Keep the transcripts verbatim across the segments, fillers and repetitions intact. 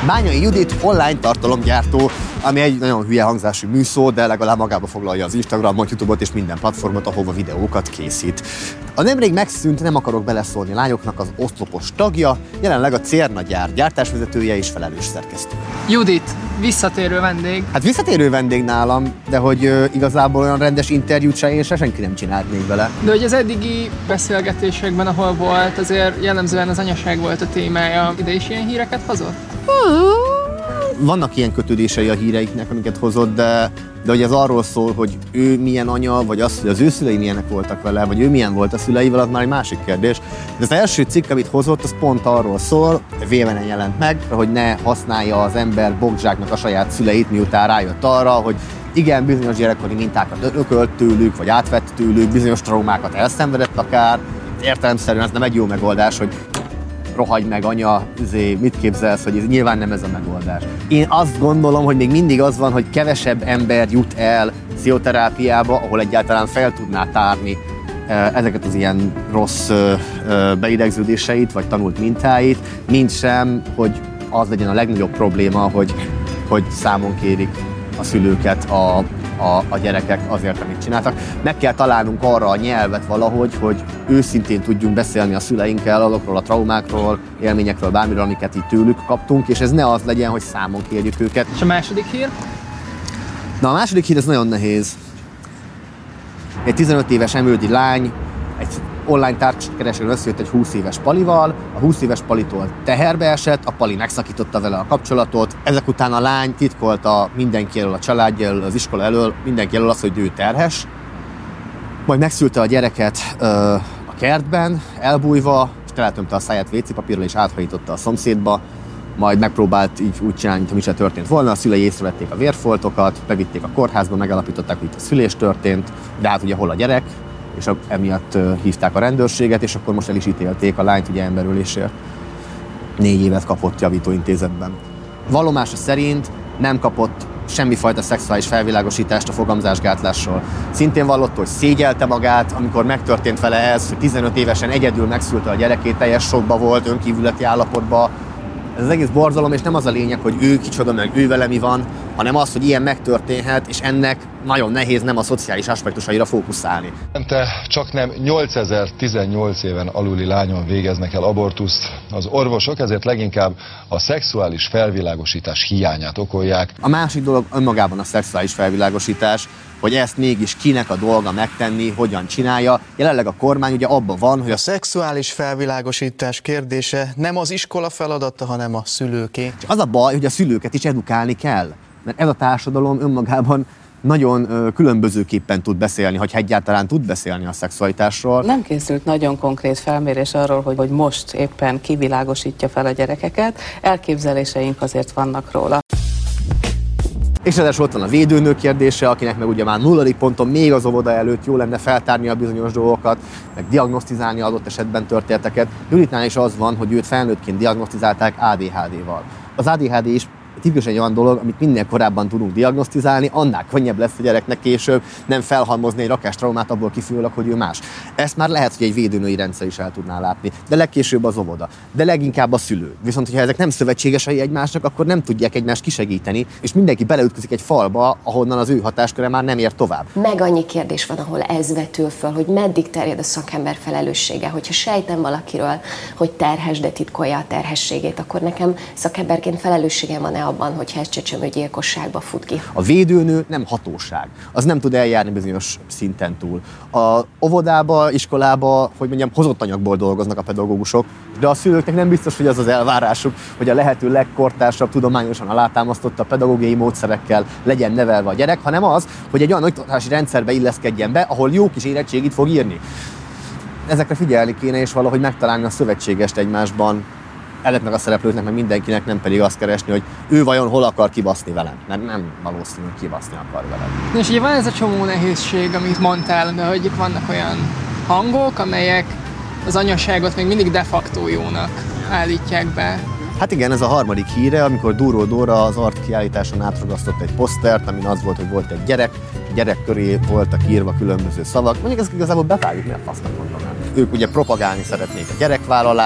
Bányai Judit online tartalomgyártó, ami egy nagyon hülye hangzású műszó, de legalább magába foglalja az Instagramot, YouTube-ot és minden platformot, ahova videókat készít. A nemrég megszűnt Nem akarok beleszólni lányoknak az oszlopos tagja, jelenleg a Cérna gyár gyártásvezetője és felelős szerkesztő. Judit, visszatérő vendég. Hát visszatérő vendég nálam, de hogy ö, igazából olyan rendes interjút se én se senki nem csinált még vele. De hogy az eddigi beszélgetésekben, ahol volt, azért jellemzően az anyaság volt a témája. Ide is ilyen híreket hozott? Vannak ilyen kötődései a híreiknek, amiket hozott, de, de hogy ez arról szól, hogy ő milyen anya, vagy az, hogy az ő szülei milyenek voltak vele, vagy ő milyen volt a szüleivel, az már egy másik kérdés. De az első cikk, amit hozott, az pont arról szól, véleményen jelent meg, hogy ne használja az ember bokzsáknak a saját szüleit, miután rájött arra, hogy igen, bizonyos gyerekkori mintákat örökölt tőlük, vagy átvett tőlük, bizonyos traumákat elszenvedett akár. Értelemszerűen ez nem egy jó megoldás, hogy rohagy meg, anya, azért mit képzelsz, hogy ez nyilván nem ez a megoldás. Én azt gondolom, hogy még mindig az van, hogy kevesebb ember jut el pszichoterápiába, ahol egyáltalán fel tudná tárni ezeket az ilyen rossz beidegződéseit, vagy tanult mintáit, mint sem, hogy az legyen a legnagyobb probléma, hogy, hogy számon kérik a szülőket a, a, a gyerekek azért, amit csináltak. Meg kell találnunk arra a nyelvet valahogy, hogy őszintén tudjunk beszélni a szüleinkkel azokról a traumákról, élményekről, bármiről, amiket így tőlük kaptunk, és ez ne az legyen, hogy számon kérjük őket. És a második hír? Na, a második hír ez nagyon nehéz. Egy tizenöt éves emődi lány egy online tárcskeresőn összejött egy húsz éves palival, a húsz éves palitól teherbe esett, a pali megszakította vele a kapcsolatot, ezek után a lány titkolta mindenki elől, a családja elől, az iskola elől, mindenki elől az, hogy ő terhes, majd megszülte a gyereket ö, a kertben, elbújva, és teletömte a száját vécépapírral és áthajította a szomszédba, majd megpróbált így úgy csinálni, mintha mi se történt volna, a szülei észrevették a vérfoltokat, bevitték a kórházba, megalapították, hogy itt a szülés történt, de hát ugye hol a gyerek, és emiatt hívták a rendőrséget, és akkor most el is ítélték a lányt ugye emberölésért. Négy évet kapott javítóintézetben. Vallomása szerint nem kapott semmifajta szexuális felvilágosítást a fogamzásgátlásról. Szintén vallotta, hogy szégyelte magát, amikor megtörtént vele ez, hogy tizenöt évesen egyedül megszülte a gyerekét, teljes sokba volt, önkívületi állapotba. Ez az egész borzalom, és nem az a lényeg, hogy ő kicsoda, meg ő vele mi van, hanem az, hogy ilyen megtörténhet, és ennek nagyon nehéz nem a szociális aspektusaira fókuszálni. Csak nem nyolcezer-tizennyolc éven aluli lányon végeznek el abortuszt az orvosok, ezért leginkább a szexuális felvilágosítás hiányát okolják. A másik dolog önmagában a szexuális felvilágosítás, hogy ezt mégis kinek a dolga megtenni, hogyan csinálja. Jelenleg a kormány ugye abban van, hogy a szexuális felvilágosítás kérdése nem az iskola feladata, hanem a szülőké. Az a baj, hogy a szülőket is edukálni kell, mert ez a társadalom önmagában nagyon ö, különbözőképpen tud beszélni, hogy egyáltalán tud beszélni a szexualitásról. Nem készült nagyon konkrét felmérés arról, hogy, hogy most éppen kivilágosítja fel a gyerekeket. Elképzeléseink azért vannak róla. És ráadásul ott van a védőnő kérdése, akinek meg ugye már nulladik ponton még az óvoda előtt jó lenne feltárni a bizonyos dolgokat, meg diagnosztizálni adott esetben történteket. Juditnál is az van, hogy őt felnőttként diagnosztizálták á dé há dé-val. Az á dé há dé is tipikus egy olyan dolog, amit minél korábban tudunk diagnosztizálni, annál könnyebb lesz a gyereknek később nem felhalmozni egy rakás traumát abból kifolyólag, hogy ő más. Ezt már lehet, hogy egy védőnői rendszer is el tudná látni, de legkésőbb az óvoda, de leginkább a szülő. Viszont, hogyha ezek nem szövetségesei egymásnak, akkor nem tudják egymást kisegíteni, és mindenki beleütközik egy falba, ahonnan az ő hatásköre már nem ér tovább. Meg annyi kérdés van, ahol ez vetül föl, hogy meddig terjed a szakember felelőssége. Hogyha sejtem valakiről, hogy terhes, de titkolja a terhességét, akkor nekem szakemberként felelősségem van-e abban, hogyha ez csecsemőgyilkosságba fut ki. A védőnő nem hatóság. Az nem tud eljárni bizonyos szinten túl. A óvodába, iskolába, hogy mondjam, hozott anyagból dolgoznak a pedagógusok, de a szülőknek nem biztos, hogy az az elvárásuk, hogy a lehető legkortársabb, tudományosan alátámasztotta pedagógiai módszerekkel legyen nevelve a gyerek, hanem az, hogy egy olyan oktatási rendszerbe illeszkedjen be, ahol jó kis érettségit fog írni. Ezekre figyelni kéne, és valahogy megtalálni a szövetségest egymásban, ezeknek a szereplőknek, meg mindenkinek, nem pedig azt keresni, hogy ő vajon hol akar kibaszni velem, mert nem valószínű, hogy kibaszni akar velem. És ugye van ez a csomó nehézség, amit mondtál, de hogy itt vannak olyan hangok, amelyek az anyaságot még mindig de facto jónak állítják be. Hát igen, ez a harmadik híre, amikor Dúró Dóra az Art kiállításon átragasztott egy posztert, amin az volt, hogy volt egy gyerek, a gyerek köré voltak írva különböző szavak. Mondjuk ezek igazából bevágjuk, mi a fasznak mondom el. Ők ugye propagálni szeretnék a gyerekvállalást,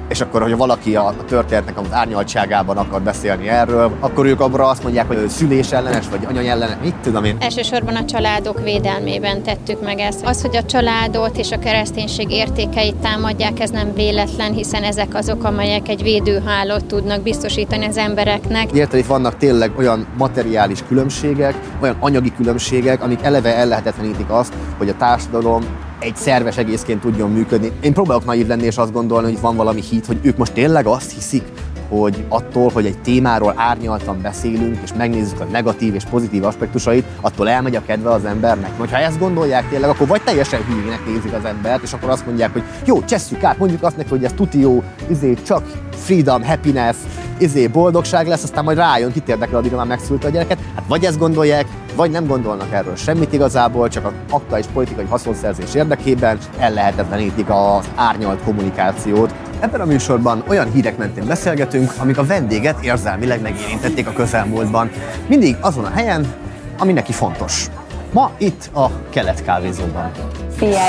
és akkor, hogy valaki a történetnek az árnyaltságában akar beszélni erről, akkor ők abra azt mondják, hogy szülés ellenes, vagy anya ellenes, mit tudom én. Elsősorban a családok védelmében tettük meg ezt. Az, hogy a családot és a kereszténység értékeit támadják, ez nem véletlen, hiszen ezek azok, amelyek egy védőhálót tudnak biztosítani az embereknek. Érted, itt vannak tényleg olyan materiális különbségek, olyan anyagi különbségek, amik eleve ellehetetlenítik azt, hogy a társadalom egy szerves egészként tudjon működni. Én próbálok naív lenni és azt gondolni, hogy van valami hit, hogy ők most tényleg azt hiszik, hogy attól, hogy egy témáról árnyaltan beszélünk, és megnézzük a negatív és pozitív aspektusait, attól elmegy a kedve az embernek. Ha ezt gondolják tényleg, akkor vagy teljesen hülyének nézik az embert, és akkor azt mondják, hogy jó, csesszük át, mondjuk azt neki, hogy ez tuti jó, izé, csak freedom, happiness, izé, boldogság lesz, aztán majd rájön, kit érdekel, addigra már megszülte a gyereket. Hát vagy ezt gondolják, vagy nem gondolnak erről semmit igazából, csak az aktuális politikai haszonszerzés érdekében ellehetetlenítik az árnyalt kommunikációt. Ebben a műsorban olyan hírek mentén beszélgetünk, amik a vendéget érzelmileg megérintették a közelmúltban. Mindig azon a helyen, ami neki fontos. Ma itt a Kelet kávézóban. Szia!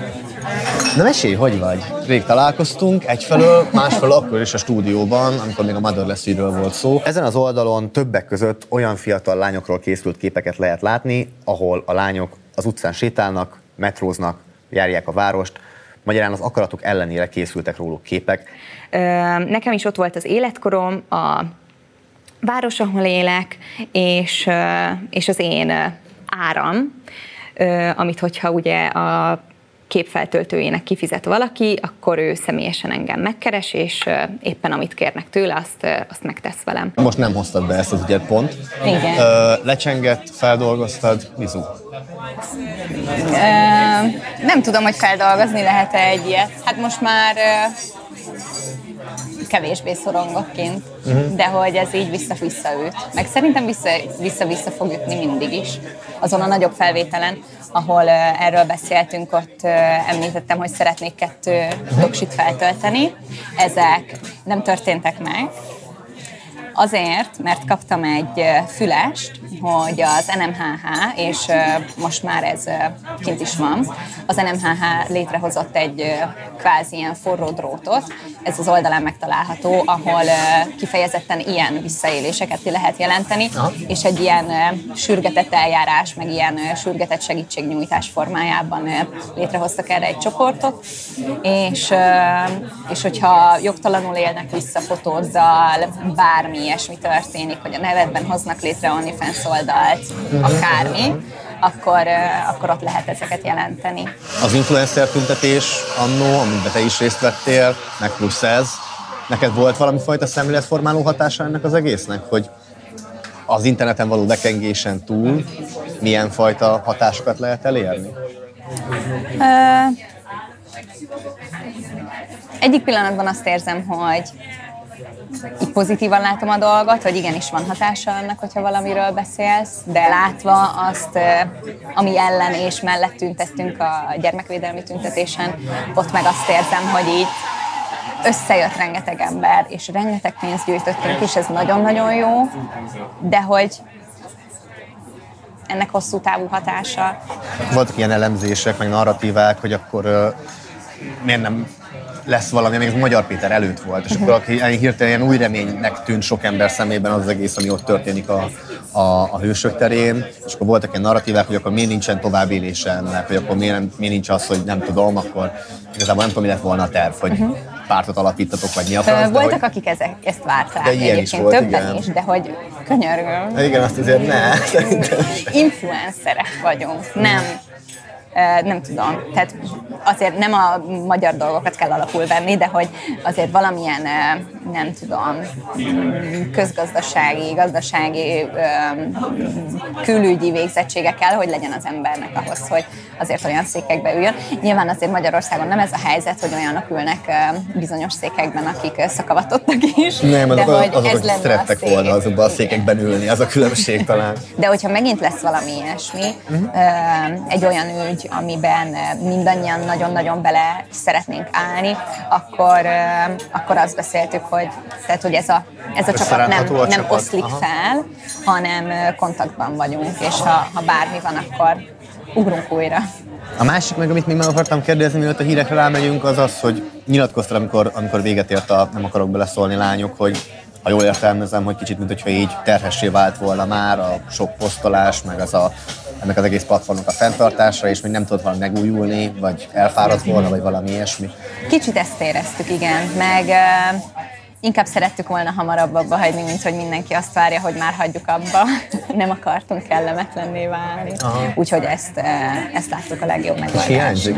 Na mesélj, hogy vagy? Rég találkoztunk, egyfelől, másfelől akkor is a stúdióban, amikor még a Motherless-ről volt szó. Ezen az oldalon többek között olyan fiatal lányokról készült képeket lehet látni, ahol a lányok az utcán sétálnak, metróznak, járják a várost, magyarán az akaratok ellenére készültek róluk képek. Nekem is ott volt az életkorom, a város, ahol élek, és, és az én áram, amit hogyha ugye a képfeltöltőjének kifizet valaki, akkor ő személyesen engem megkeres, és éppen amit kérnek tőle, azt, azt megtesz velem. Most nem hoztad be ezt az ügyet pont. Igen. Ö, lecsengett, feldolgoztad, mizu? Ö, nem tudom, hogy feldolgozni lehet-e egy ilyet. Hát most már ö, kevésbé szorongok kint, uh-huh. de hogy ez így vissza-vissza üt. Meg szerintem vissza-vissza fog ütni mindig is. Azon a nagyobb felvételen, ahol uh, erről beszéltünk, ott uh, említettem, hogy szeretnék kettő doksit feltölteni. Ezek nem történtek meg. Azért, mert kaptam egy fülest, hogy az en em há há, és most már ez kint is van, az en em há há létrehozott egy kvázi ilyen forró drótot, ez az oldalán megtalálható, ahol kifejezetten ilyen visszaéléseket ki lehet jelenteni, aha. és egy ilyen sürgetett eljárás, meg ilyen sürgetett segítségnyújtás formájában létrehoztak erre egy csoportot, és, és hogyha jogtalanul élnek vissza fotóddal, bármi ilyesmi történik, hogy a nevedben hoznak létre OnlyFans oldalt, akármi, akkor, akkor ott lehet ezeket jelenteni. Az influencer tüntetés annó, amiben te is részt vettél, meg plusz ez, neked volt valami fajta szemléletformáló hatása ennek az egésznek, hogy az interneten való bekengésen túl milyen fajta hatásokat lehet elérni? Uh, egyik pillanatban azt érzem, hogy így pozitívan látom a dolgot, hogy igenis van hatása annak, hogyha valamiről beszélsz, de látva azt, ami ellen és mellett tüntettünk a gyermekvédelmi tüntetésen, ott meg azt érzem, hogy így összejött rengeteg ember, és rengeteg pénzt gyűjtöttünk, és ez nagyon-nagyon jó, de hogy ennek hosszú távú hatása. Voltak ilyen elemzések, meg narratívák, hogy akkor uh, miért nem lesz valami, még az Magyar Péter előtt volt, és uh-huh. akkor aki hirtelen ilyen új reménynek tűnt sok ember szemében az, az egész, ami ott történik a, a, a hősök terén, és akkor voltak ilyen narratívák, hogy akkor miért nincsen tovább élése ennek, hogy akkor miért, nem, miért nincs az, hogy nem tudom, akkor igazából nem tudom, mi lett volna a terv, hogy uh-huh. pártot alapítatok, vagy mi a franc. Voltak, hogy... akik ezek, ezt várták, de egyébként is volt, többen igen. is, de hogy könyörgöm. De igen, azt azért ne. Influencerek vagyunk, nem. Nem tudom, tehát azért nem a magyar dolgokat kell alapul venni, de hogy azért valamilyen, nem tudom, közgazdasági, gazdasági, külügyi végzettsége kell, hogy legyen az embernek ahhoz, hogy azért olyan székekbe üljön. Nyilván azért Magyarországon nem ez a helyzet, hogy olyanok ülnek bizonyos székekben, akik szakavatottak is. Nem, de azok, hogy azok, ez lenne szerettek a volna azokban a székekben ülni, az a különbség talán. De hogyha megint lesz valami ilyesmi, uh-huh. egy olyan ügy, amiben mindannyian nagyon-nagyon bele szeretnénk állni, akkor, akkor azt beszéltük, hogy, tehát, hogy ez a, ez a csapat nem, a nem csapat. oszlik Aha. fel, hanem kontaktban vagyunk, és ha, ha bármi van, akkor, ugrunk újra. A másik meg, amit még meg akartam kérdezni, mielőtt a hírekre rámegyünk, az az, hogy nyilatkoztál, amikor, amikor véget ért a Nem akarok beleszólni lányok, hogy ha jól értelmezem, hogy kicsit, mint hogyha így terhessé vált volna már a sok posztolás, meg az a, ennek az egész platformnak a fenntartása, és még nem tudod valami megújulni, vagy elfáradt volna, vagy valami ilyesmi. Kicsit ezt éreztük, igen, meg uh, inkább szerettük volna hamarabb abba hagyni, mint hogy mindenki azt várja, hogy már hagyjuk abba. Nem akartunk kellemetlenné válni. Úgyhogy ezt, uh, ezt láttuk a legjobb megoldásnak.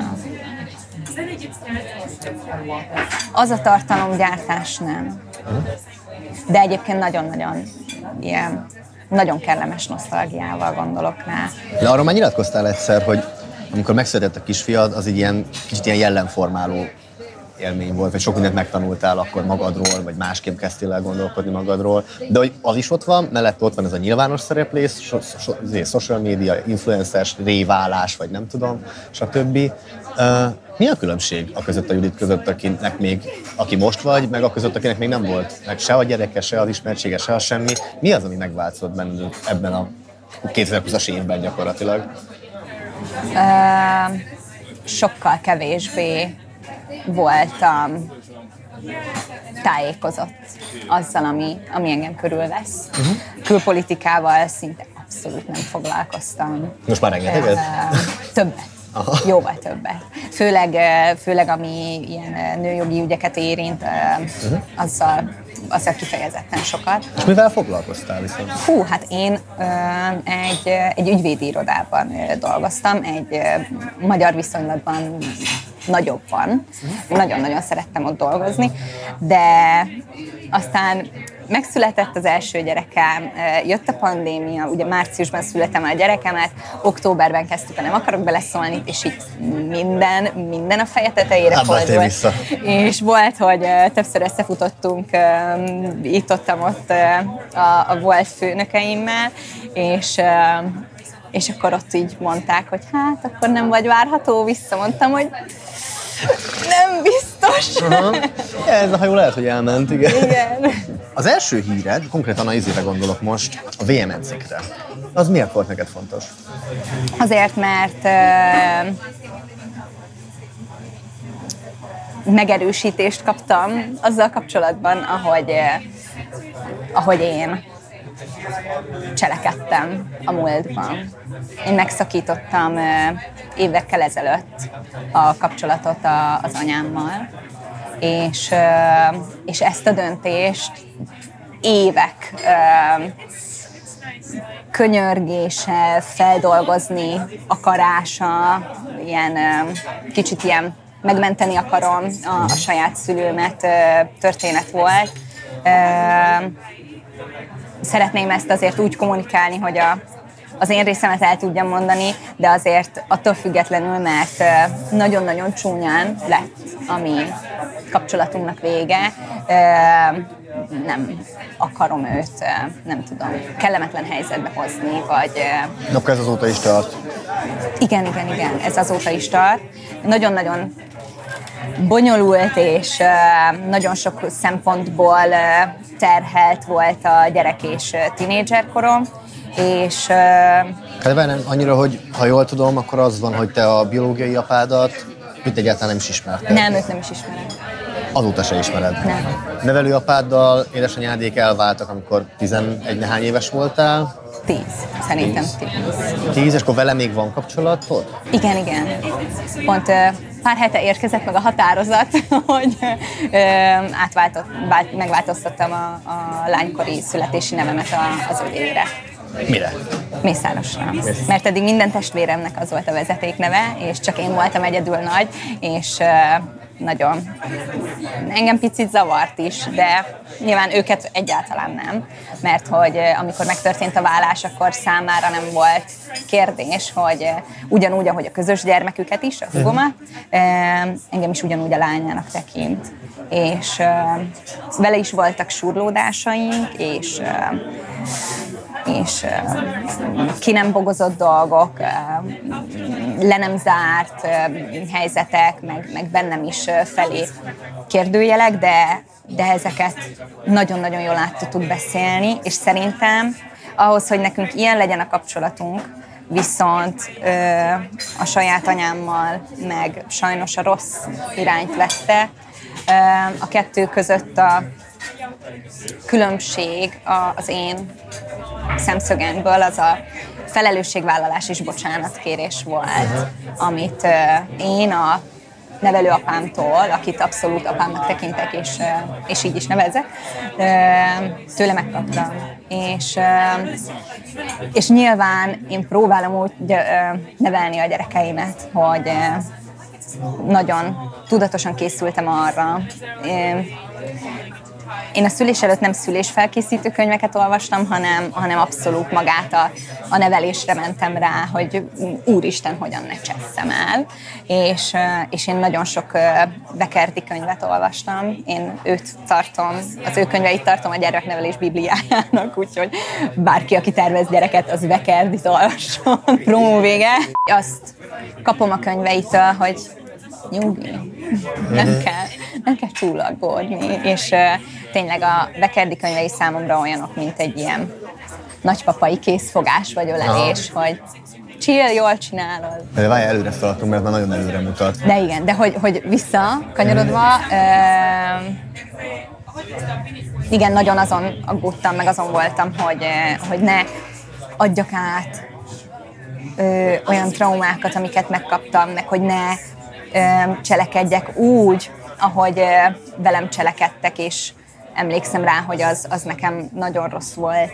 Az a tartalomgyártás nem. De egyébként nagyon-nagyon ilyen, nagyon kellemes nosztalgiával gondolok rá. De arról már nyilatkoztál egyszer, hogy amikor megszületett a kisfiad, az így ilyen, kicsit ilyen jellemformáló élmény volt, vagy sok mindent megtanultál akkor magadról, vagy másképp kezdtél el gondolkodni magadról. De hogy az is ott van, mellett ott van ez a nyilvános szereplés, so, so, social media, influencers, réválás, vagy nem tudom, stb. Uh, mi a különbség a között, a Judit között, akinek még, aki most vagy, meg a között, akinek még nem volt? Meg se a gyereke, se az ismertsége, se a semmi. Mi az, ami megváltozott bennünk ebben a kétezer-húszas évben gyakorlatilag? Uh, sokkal kevésbé voltam tájékozott azzal, ami, ami engem körülvesz. Uh-huh. Külpolitikával szinte abszolút nem foglalkoztam. Most már rengeteget? Uh, többet. Aha. Jóval többet. Főleg, főleg ami ilyen nőjogi ügyeket érint, uh-huh. azzal, azzal kifejezetten sokat. És mivel foglalkoztál viszont? Hú, hát én egy, egy ügyvédi irodában dolgoztam, egy magyar viszonylatban nagyobban. Nagyon-nagyon szerettem ott dolgozni, de aztán megszületett az első gyerekem, jött a pandémia, ugye márciusban születem el a gyerekemet, októberben kezdtük a Nem akarok beleszólni, és így minden, minden a feje tetejére fordult. És volt, hogy többször összefutottunk itt-ottam ott a, a volt főnökeimmel, és és akkor ott így mondták, hogy hát, akkor nem vagy várható vissza. Mondtam, hogy nem biztos. Aha. Ja, ez a hajó lehet, hogy elment, igen. Igen. Az első híred, konkrétan a izére gondolok most, a vé em edzékre. Az miért volt neked fontos? Azért, mert uh, megerősítést kaptam azzal kapcsolatban, ahogy, uh, ahogy én cselekedtem a múltban. Én megszakítottam uh, évekkel ezelőtt a kapcsolatot a, az anyámmal, és, uh, és ezt a döntést évek uh, könyörgése, feldolgozni akarása, ilyen uh, kicsit ilyen megmenteni akarom a, a saját szülőmet uh, történet volt. Uh, Szeretném ezt azért úgy kommunikálni, hogy a, az én részemet el tudjam mondani, de azért attól függetlenül, mert nagyon-nagyon csúnyán lett a mi kapcsolatunknak vége. Nem akarom őt, nem tudom, kellemetlen helyzetbe hozni, vagy... De ez azóta is tart. Igen, igen, igen, ez azóta is tart. Nagyon-nagyon bonyolult és nagyon sok szempontból terhelt volt a gyerek és tínédzserkorom, és... Hát benne annyira, hogy ha jól tudom, akkor az van, hogy te a biológiai apádat őt egyáltalán nem is ismerted. Nem, őt nem is ismered. Azóta se ismered. Nem. Nevelőapáddal édesanyádék elváltak, amikor tizenegy nehány éves voltál. Tíz. Szerintem tíz. Tíz, és akkor vele még van kapcsolatod? Igen, igen. Pont pár hete érkezett meg a határozat, hogy átváltott, megváltoztattam a, a lánykori születési nevemet az övéire. Mire? Mészárosra. Mert eddig minden testvéremnek az volt a vezetékneve, és csak én voltam egyedül nagy, és nagyon engem picit zavart is, de nyilván őket egyáltalán nem, mert hogy amikor megtörtént a válás, akkor számára nem volt kérdés, hogy ugyanúgy, ahogy a közös gyermeküket is, a hugomat, engem is ugyanúgy a lányának tekint. És vele is voltak surlódásaink, és és uh, ki nem bogozott dolgok, uh, le nem zárt uh, helyzetek, meg, meg bennem is uh, felé kérdőjelek, de, de ezeket nagyon-nagyon jól át tudtuk beszélni, és szerintem ahhoz, hogy nekünk ilyen legyen a kapcsolatunk, viszont ö, a saját anyámmal meg sajnos a rossz irányt vette. Ö, a kettő között a különbség az én szemszögemből az a felelősségvállalás és bocsánatkérés volt, amit ö, én a nevelőapámtól, akit abszolút apámnak tekintek, és, és így is nevezek, tőle megkaptam. És, és nyilván én próbálom úgy nevelni a gyerekeimet, hogy nagyon tudatosan készültem arra. Én a szülés előtt nem szülésfelkészítő könyveket olvastam, hanem, hanem abszolút magát a, a nevelésre mentem rá, hogy úristen, hogyan ne csesszem el. És, és én nagyon sok Bekerdi könyvet olvastam. Én őt tartom, az ő könyveit tartom a gyereknevelés bibliájának, úgyhogy bárki, aki tervez gyereket, az Bekerdit olvasson. Promó vége. Azt kapom a könyveitől, hogy nyugi, nem kell, nem kell csúlagódni, és uh, tényleg a Bekerdi könyvei számomra olyanok, mint egy ilyen nagypapai készfogás vagy ölelés, aha, hogy chill, jól csinálod. Várj, előre szaladtunk, mert már nagyon előre mutat. De igen, de hogy, hogy vissza, kanyarodva, uh, igen, nagyon azon aggódtam, meg azon voltam, hogy, uh, hogy ne adjak át uh, olyan traumákat, amiket megkaptam, meg hogy ne cselekedjek úgy, ahogy velem cselekedtek, és emlékszem rá, hogy az, az nekem nagyon rossz volt.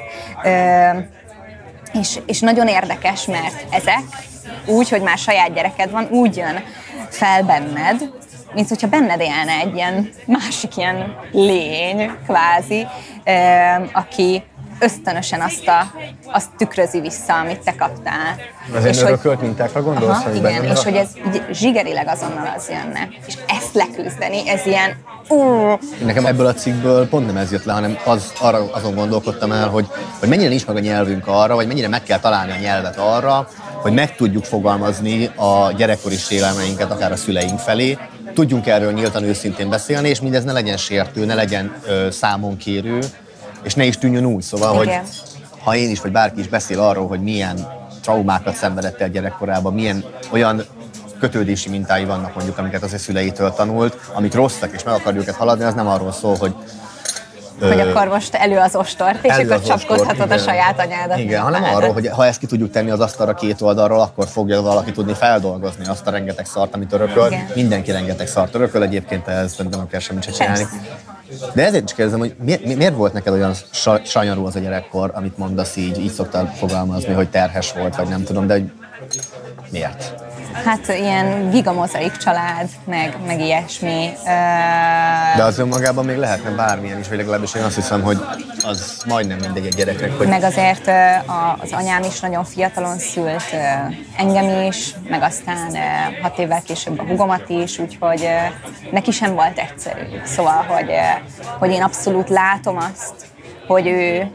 És, és nagyon érdekes, mert ezek úgy, hogy már saját gyereked van, úgy jön fel benned, mint hogyha benned élne egy ilyen másik ilyen lény, kvázi, aki ösztönösen azt, a, azt tükrözi vissza, amit te kaptál. Azért örökölt mintákra gondolsz? Aha, igen, és hogy ez zsigerileg azonnal az jönne. És ezt leküzdeni, ez ilyen... Uh. Nekem ebből a cikkből pont nem ez jött le, hanem az, arra, azon gondolkodtam el, hogy, hogy mennyire nincs meg a nyelvünk arra, vagy mennyire meg kell találni a nyelvet arra, hogy meg tudjuk fogalmazni a gyerekkori sérelmeinket akár a szüleink felé, tudjunk erről nyíltan őszintén beszélni, és mindez ne legyen sértő, ne legyen ö, számonkérő, és ne is tűnjön úgy. Szóval, igen, hogy ha én is, vagy bárki is beszél arról, hogy milyen traumákat szenvedett el gyerekkorában, milyen olyan kötődési mintái vannak mondjuk, amiket az ő szüleitől tanult, amik rosszak, és meg akarjuk őket haladni, az nem arról szól, hogy... Hogy ö, akkor most elő az ostort, és akkor csapkodhatod a saját anyádat. Igen, hanem arról, hogy ha ezt ki tudjuk tenni az asztalra két oldalról, akkor fogja valaki tudni feldolgozni azt a rengeteg szart, amit örököl. Igen. Mindenki rengeteg szart örököl, egyébként ehhez szerintem nem kell semmit se csinálni. De ezért is kérdezem, hogy mi, mi, miért volt neked olyan sanyarú az a gyerekkor, amit mondasz így, így szoktál fogalmazni, hogy terhes volt, vagy nem tudom, de hogy miért? Hát ilyen gigamozaik család, meg, meg ilyesmi. De az önmagában még lehetne bármilyen is, vagy legalábbis én azt hiszem, hogy az majdnem mindegy egy gyereknek. Hogy... Meg azért az anyám is nagyon fiatalon szült engem is, meg aztán hat évvel később a húgomat is, úgyhogy neki sem volt egyszerű. Szóval, hogy, hogy én abszolút látom azt, hogy ő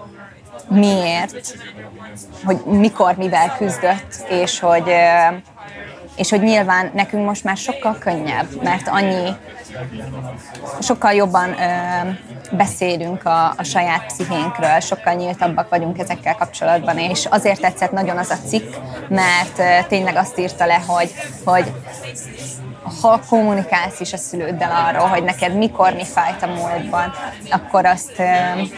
miért, hogy mikor, mivel küzdött, és hogy, és hogy nyilván nekünk most már sokkal könnyebb, mert annyi, sokkal jobban ö, beszélünk a, a saját pszichénkről, sokkal nyíltabbak vagyunk ezekkel kapcsolatban, és azért tetszett nagyon az a cikk, mert ö, tényleg azt írta le, hogy, hogy ha kommunikálsz is a szülőddel arról, hogy neked mikor mi fájt a múltban, akkor azt ö,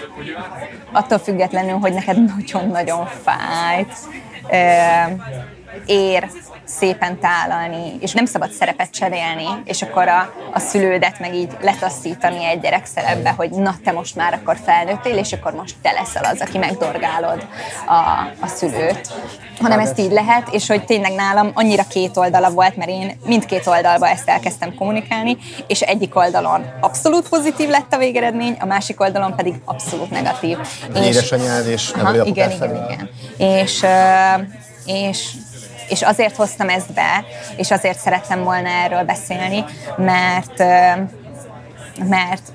attól függetlenül, hogy neked nagyon-nagyon fájt, ö, ér szépen tálalni, és nem szabad szerepet cserélni, és akkor a, a szülődet meg így letaszítani egy gyerekszerepbe, hogy na, te most már akkor felnőttél, és akkor most te leszel az, aki megdorgálod a, a szülőt. Hanem ezt így lehet, és hogy tényleg nálam annyira két oldala volt, mert én mindkét oldalba ezt elkezdtem kommunikálni, és egyik oldalon abszolút pozitív lett a végeredmény, a másik oldalon pedig abszolút negatív. Édesanyád és nevelőapukát igen, igen, igen. És, és És azért hoztam ezt be, és azért szerettem volna erről beszélni, mert, mert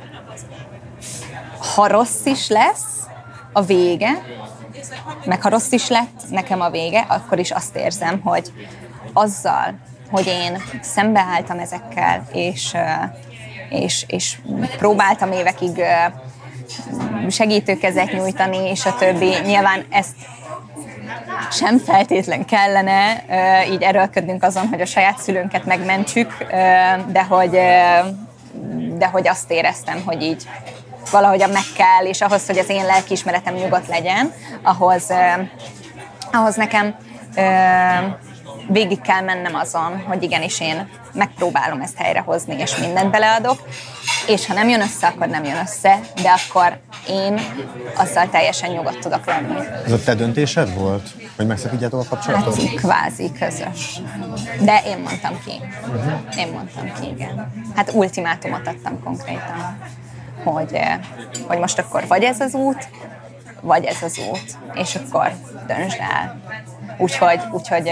ha rossz is lesz a vége, meg ha rossz is lett nekem a vége, akkor is azt érzem, hogy azzal, hogy én szembeálltam ezekkel, és, és, és próbáltam évekig segítőkezet nyújtani, és a többi, nyilván ezt sem feltétlen kellene így erőlködnünk azon, hogy a saját szülőnket megmentsük, de hogy, de hogy azt éreztem, hogy így valahogyan meg kell, és ahhoz, hogy az én lelkiismeretem nyugodt legyen, ahhoz, ahhoz nekem végig kell mennem azon, hogy igenis én megpróbálom ezt helyrehozni, és mindent beleadok, és ha nem jön össze, akkor nem jön össze, de akkor én azzal teljesen nyugodt tudok lenni. Ez a te döntésed volt, hogy megszakítjátok a kapcsolatot? Hát kvázi közös. De én mondtam ki. Uh-huh. Én mondtam ki, igen. Hát ultimátumot adtam konkrétan, hogy, hogy most akkor vagy ez az út, vagy ez az út, és akkor döntsd el. Úgyhogy, úgyhogy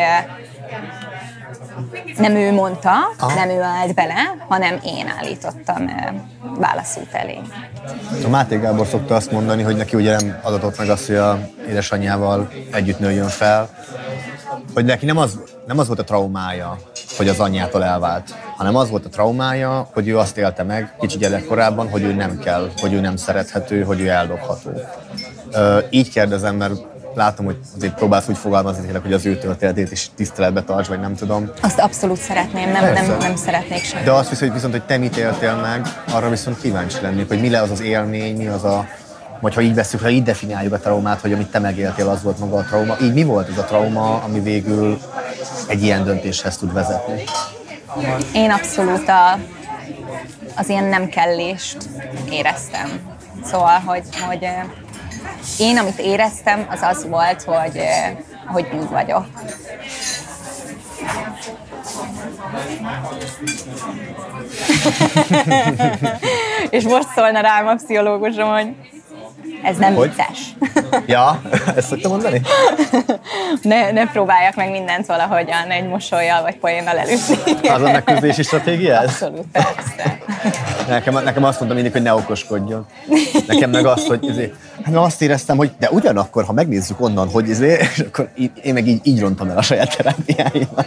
nem ő mondta, Aha. nem ő állt bele, hanem én állítottam válaszút elé. A Máté Gábor szokta azt mondani, hogy neki ugye nem adatott meg azt, hogy a édesanyjával együtt nőjön fel, hogy neki nem az, nem az volt a traumája, hogy az anyjától elvált, hanem az volt a traumája, hogy ő azt élte meg kicsi gyerekkorában, hogy ő nem kell, hogy ő nem szerethető, hogy ő eldobható. Így kérdezem, mert látom, hogy azért próbálsz úgy fogalmazni, hogy az ő történetét is tiszteletbe tarts, vagy nem tudom. Azt abszolút szeretném, nem, nem, nem szeretnék sem. De azt viszont, viszont, hogy te mit éltél meg, arra viszont kíváncsi lennék, hogy mi le az az élmény, mi az a, vagy ha így veszük, ha így definiáljuk a traumát, hogy amit te megéltél, az volt maga a trauma. Így mi volt ez a trauma, ami végül egy ilyen döntéshez tud vezetni? Én abszolút a, az ilyen nem kellést éreztem. Szóval, hogy, hogy én, amit éreztem, az az volt, hogy, hogy úgy vagyok. És most szólna rám a pszichológusom, hogy ez nem hogy? Vicces. Ja, ezt szoktam mondani? Ne, ne próbáljak meg mindent valahogyan egy mosollyal vagy poénnal elütni. Az a megküzdési stratégia ez? Abszolút, persze. Nekem, nekem azt mondta mindig, hogy ne okoskodjon. Nekem meg azt, hogy izé, hát azt éreztem, hogy de ugyanakkor, ha megnézzük onnan, hogy izé, és akkor én meg így, így rontam el a saját terápiáimat.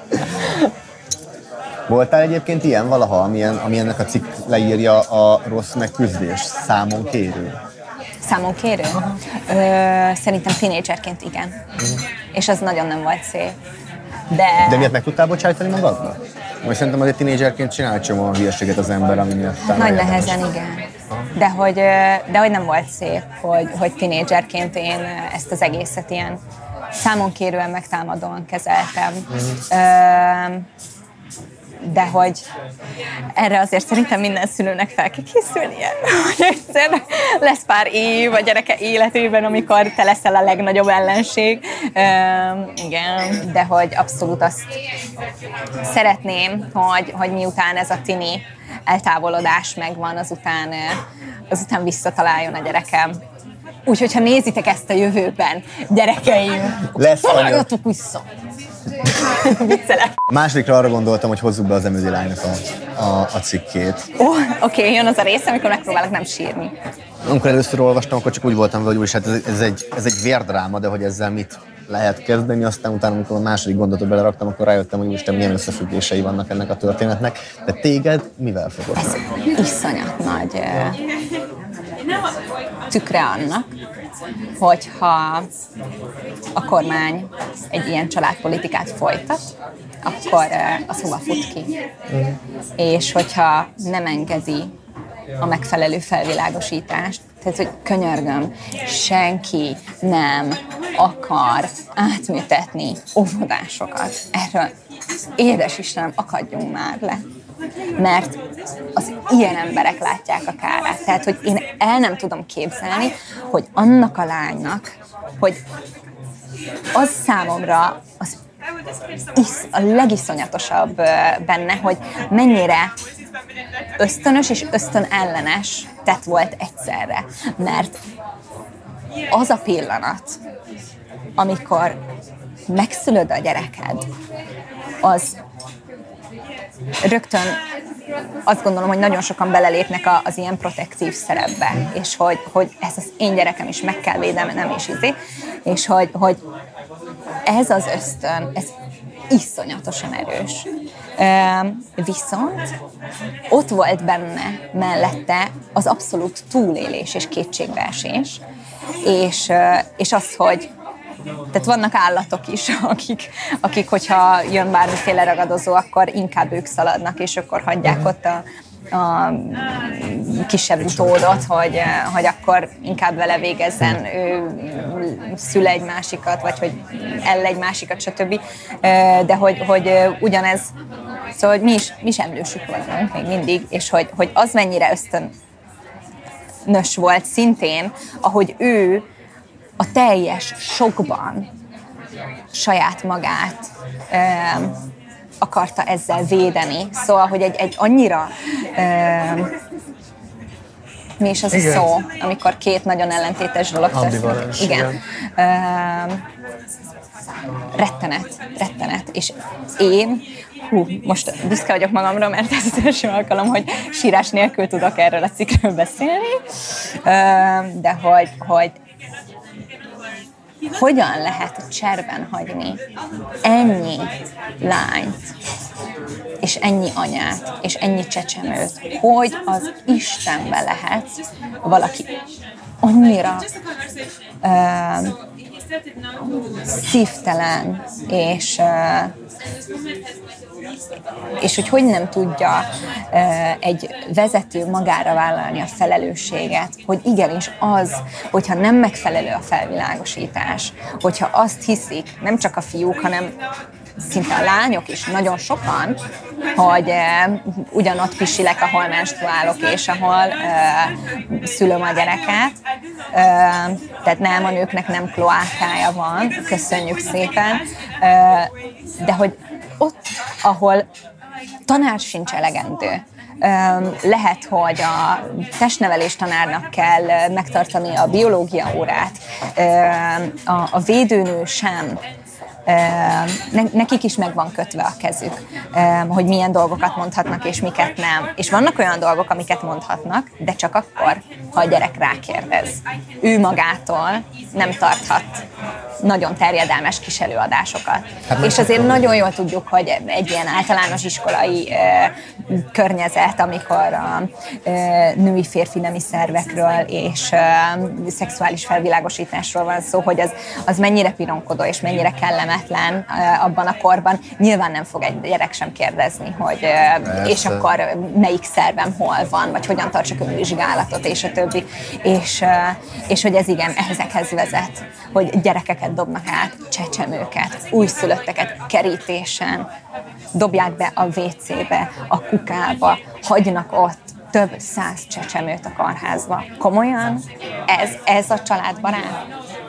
Voltál egyébként ilyen valaha, amilyen, amilyennek a cikk leírja a rossz megküzdés, számon kérő? Számon kérő? Ö, szerintem tínédzserként igen. Uh-huh. És az nagyon nem volt szép. De... De miért meg tudtál bocsájtani magadnak? Vagy szerintem azért tínédzserként csinál egy csomó hülyeséget az ember, ami miatt... Nagy nehezen, igen. De hogy, de hogy nem volt szép, hogy, hogy tínédzserként én ezt az egészet ilyen számon kérően, megtámadóan kezeltem. Uh-huh. Ö, de hogy erre azért szerintem minden szülőnek fel kell készülnie, hogy egyszer lesz pár év a gyereke életében, amikor te leszel a legnagyobb ellenség. Üm, igen, de hogy abszolút azt szeretném, hogy, hogy miután ez a tini eltávolodás megvan, azután, azután visszataláljon a gyerekem. Úgyhogy, ha nézitek ezt a jövőben, gyerekeim, találjatok vissza! Viccelek. A másodikra arra gondoltam, hogy hozzuk be az Emődi lánynak a, a, a cikkét. Ó, oh, oké, okay, jön az a rész, amikor megpróbálok nem sírni. Amikor először olvastam, akkor csak úgy voltam, hogy úr, hát ez, ez, egy, ez egy vérdráma, de hogy ezzel mit lehet kezdeni, aztán utána, amikor a második gondolatot beleraktam, akkor rájöttem, hogy úristen, milyen összefüggései vannak ennek a történetnek. De téged mivel fogod? Ez iszonyat nagy uh, tükre annak, hogyha a kormány egy ilyen családpolitikát folytat, akkor az hova fut ki. Mm. És hogyha nem engedi a megfelelő felvilágosítást, tehát, hogy könyörgöm, senki nem akar átműtetni óvodásokat. Erről, édes Istenem, akadjunk már le. Mert az ilyen emberek látják a kárát. Tehát, hogy én el nem tudom képzelni, hogy annak a lánynak, hogy az számomra az isz, a legiszonyatosabb benne, hogy mennyire ösztönös és ösztönellenes tett volt egyszerre. Mert az a pillanat, amikor megszülöd a gyereked, az rögtön azt gondolom, hogy nagyon sokan belelépnek az ilyen protektív szerepbe, és hogy, hogy ez az én gyerekem is meg kell védenem, és izé, és hogy, hogy ez az ösztön, ez iszonyatosan erős. Viszont ott volt benne mellette az abszolút túlélés és kétségbeesés, és, és az, hogy tehát vannak állatok is, akik, akik, hogyha jön bármiféle ragadozó, akkor inkább ők szaladnak, és akkor hagyják ott a, a kisebb utódot, hogy, hogy akkor inkább vele végezzen, ő szül egy másikat, vagy hogy ell egy másikat, stb. De hogy, hogy ugyanez, szóval hogy mi is, mi is emlősük vagyunk még mindig, és hogy, hogy az mennyire ösztönös volt szintén, ahogy ő a teljes sokban saját magát ö, akarta ezzel védeni. Szóval, hogy egy, egy annyira ö, mi is az igen. a szó, amikor két nagyon ellentétes dolog történik. Igen. igen. Ö, rettenet, rettenet. És én, hú, most büszke vagyok magamra, mert ez az első alkalom, hogy sírás nélkül tudok erről a cikkről beszélni, ö, de hogy, hogy hogyan lehet cserben hagyni ennyi lányt, és ennyi anyát, és ennyi csecsemőt, hogy az Istenbe lehet valaki annyira uh, szívtelen, és, uh, és hogy hogy nem tudja uh, egy vezető magára vállalni a felelősséget, hogy igenis az, hogyha nem megfelelő a felvilágosítás, hogyha azt hiszik, nem csak a fiúk, hanem szinte a lányok is, nagyon sokan, hogy uh, ugyanott pisilek, ahol menstruálok, és ahol uh, szülöm a gyereket. Uh, tehát nem, a nőknek nem kloákája van, köszönjük szépen. Uh, de hogy ott, ahol tanár sincs elegendő, lehet, hogy a testnevelés tanárnak kell megtartani a biológia órát, a védőnő sem, nekik is meg van kötve a kezük, hogy milyen dolgokat mondhatnak és miket nem. És vannak olyan dolgok, amiket mondhatnak, de csak akkor, ha a gyerek rákérdez. Ő magától nem tarthat nagyon terjedelmes kis előadásokat. Hát és azért nagyon jól tudjuk, hogy egy ilyen általános iskolai e, környezet, amikor a e, női-férfi nemi szervekről és e, szexuális felvilágosításról van szó, hogy az, az mennyire pironkodó és mennyire kellemetlen e, abban a korban. Nyilván nem fog egy gyerek sem kérdezni, hogy e, és akkor melyik szervem hol van, vagy hogyan tartsak a vizsgálatot, és a többi. És, e, és hogy ez igen, ezekhez vezet, hogy gyerekeket dobnak át, csecsemőket, újszülötteket kerítésen, dobják be a vécébe, a kukába, hagynak ott több száz csecsemőt a kórházba. Komolyan? Ez, ez a családbarát?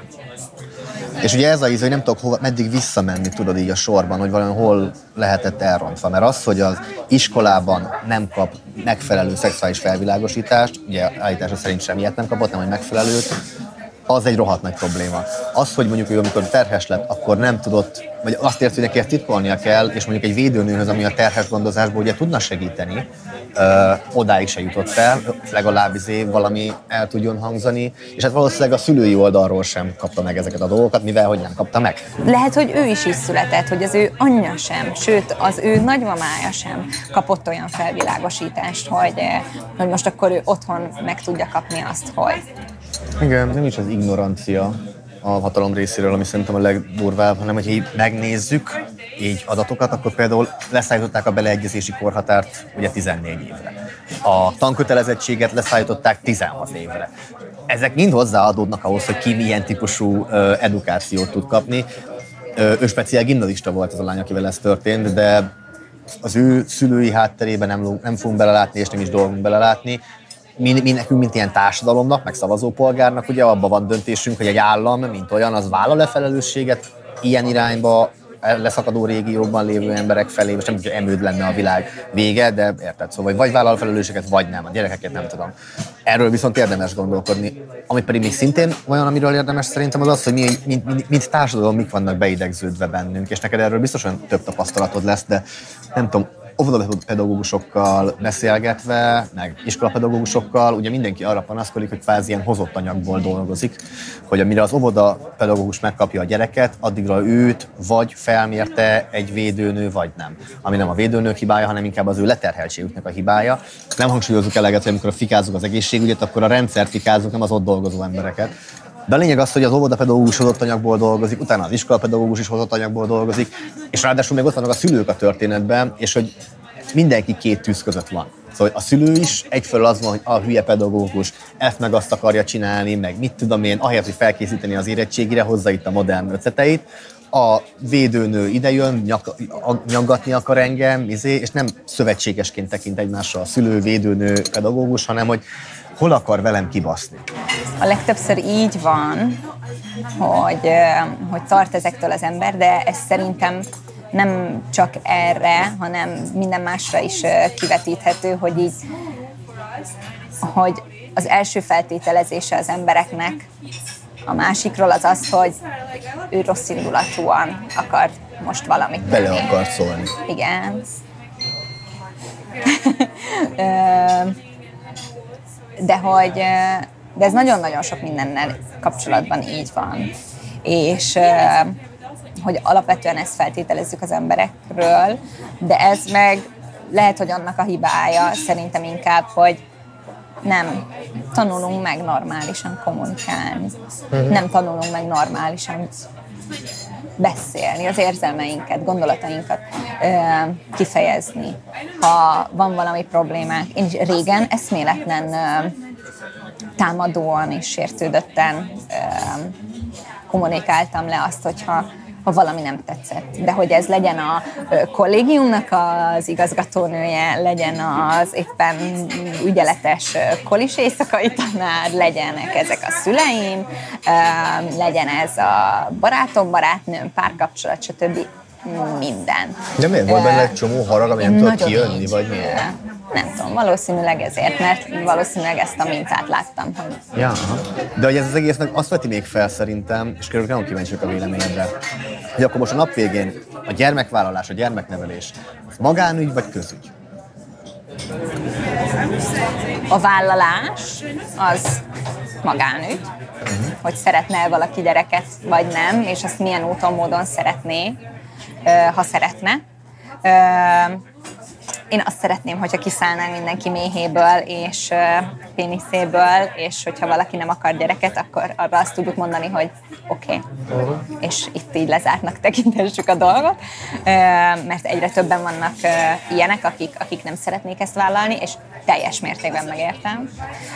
És ugye ez a íz, hogy nem tudok hova, meddig visszamenni, tudod így a sorban, hogy valami hol lehetett elrontva. Mert az, hogy az iskolában nem kap megfelelő szexuális felvilágosítást, ugye állítása szerint sem ilyet nem kapott, nem hogy megfelelőt, az egy rohadt nagy probléma. Az, hogy mondjuk ő, amikor terhes lett, akkor nem tudott, vagy azt érti, hogy neki ezt titkolnia kell, és mondjuk egy védőnőhöz, ami a terhes gondozásból ugye tudna segíteni, ö, odáig se jutott fel, legalább izé valami el tudjon hangzani, és hát valószínűleg a szülői oldalról sem kapta meg ezeket a dolgokat, mivel hogy nem kapta meg. Lehet, hogy ő is is született, hogy az ő anyja sem, sőt, az ő nagymamája sem kapott olyan felvilágosítást, hogy, hogy most akkor ő otthon meg tudja kapni azt, hogy... Igen, nem is az ignorancia a hatalom részéről, ami szerintem a legdurvább, hanem hogy így megnézzük így adatokat, akkor például leszállították a beleegyezési korhatárt ugye tizennégy évre. A tankötelezettséget leszállították tizenhat évre. Ezek mind hozzáadódnak ahhoz, hogy ki milyen típusú ö, edukációt tud kapni. Ö, ő speciál gimnazista volt ez a lány, akivel ez történt, de az ő szülői hátterében nem, nem fogunk belelátni, és nem is dolgunk belelátni. Mi, mi nekünk, mint ilyen társadalomnak, meg szavazópolgárnak, ugye abban van döntésünk, hogy egy állam, mint olyan, az vállal-e felelősséget ilyen irányba leszakadó régióban lévő emberek felé, és nem, hogy emőd lenne a világ vége, de érted, szóval vagy vállal felelősséget, vagy nem, a gyerekeket nem tudom. Erről viszont érdemes gondolkodni. Ami pedig még szintén olyan, amiről érdemes szerintem az az, hogy mi, mint, mint, mint társadalom mik vannak beidegződve bennünk, és neked erről biztosan több tapasztalatod lesz, de nem tudom, óvodapedagógusokkal beszélgetve, meg iskolapedagógusokkal, ugye mindenki arra panaszkodik, hogy kvázi ilyen hozott anyagból dolgozik, hogy amire az óvodapedagógus megkapja a gyereket, addigra őt vagy felmérte egy védőnő, vagy nem. Ami nem a védőnők hibája, hanem inkább az ő leterheltségüknek a hibája. Nem hangsúlyozzuk eleget, hogy amikor fikázzuk az egészségügyet, akkor a rendszer fikázzuk, nem az ott dolgozó embereket. De a lényeg az, hogy az óvodapedagógus hozott anyagból dolgozik, utána az iskolapedagógus is hozott anyagból dolgozik, és ráadásul még ott vannak a szülők a történetben, és hogy mindenki két tűz között van. Szóval a szülő is egyfelől az van, hogy a hülye pedagógus ezt meg azt akarja csinálni, meg mit tudom én, ahelyett, hogy felkészíteni az érettségire, hozza itt a modern ötleteit. A védőnő idejön, nyak, nyaggatni akar engem, izé, és nem szövetségesként tekint egymásra a szülő, védőnő, pedagógus, hanem hogy hol akar velem kibaszni. A legtöbbször így van, hogy, hogy tart ezektől az ember, de ez szerintem nem csak erre, hanem minden másra is kivetíthető, hogy így, hogy az első feltételezése az embereknek a másikról az az, hogy ő rossz indulatúan akar most valamit tenni. Bele akar szólni. Igen. De hogy de ez nagyon-nagyon sok mindennel kapcsolatban így van. És hogy alapvetően ezt feltételezzük az emberekről, de ez meg lehet, hogy annak a hibája szerintem inkább, hogy nem tanulunk meg normálisan kommunikálni. Uh-huh. Nem tanulunk meg normálisan beszélni, az érzelmeinket, gondolatainkat ö, kifejezni. Ha van valami problémánk, én is régen eszméletlen ö, támadóan és sértődötten ö, kommunikáltam le azt, hogyha ha valami nem tetszett. De hogy ez legyen a kollégiumnak az igazgatónője, legyen az éppen ügyeletes kolis éjszakai tanár, legyenek ezek a szüleim, legyen ez a barátom, barátnőm, párkapcsolat, stb. Minden. De miért volt benne egy csomó harag, ami nem tudott kijönni, vagy miért? Nem tudom, valószínűleg ezért, mert valószínűleg ezt a mintát láttam. Hogy... Ja, de hogy ez az egésznek azt veti még fel szerintem, és körülbelül nagyon kíváncsiak a véleményedre, hogy akkor most a nap végén a gyermekvállalás, a gyermeknevelés az magánügy vagy közügy? A vállalás az magánügy, uh-huh. hogy szeretne valaki gyereket, vagy nem, és azt milyen úton, módon szeretné, ha szeretne. Én azt szeretném, hogyha kiszállnánk mindenki méhéből és péniszéből, és hogyha valaki nem akar gyereket, akkor arra azt tudjuk mondani, hogy oké, okay. uh-huh. és itt így lezártnak tekintessük a dolgot, mert egyre többen vannak ilyenek, akik, akik nem szeretnék ezt vállalni, és teljes mértékben megértem.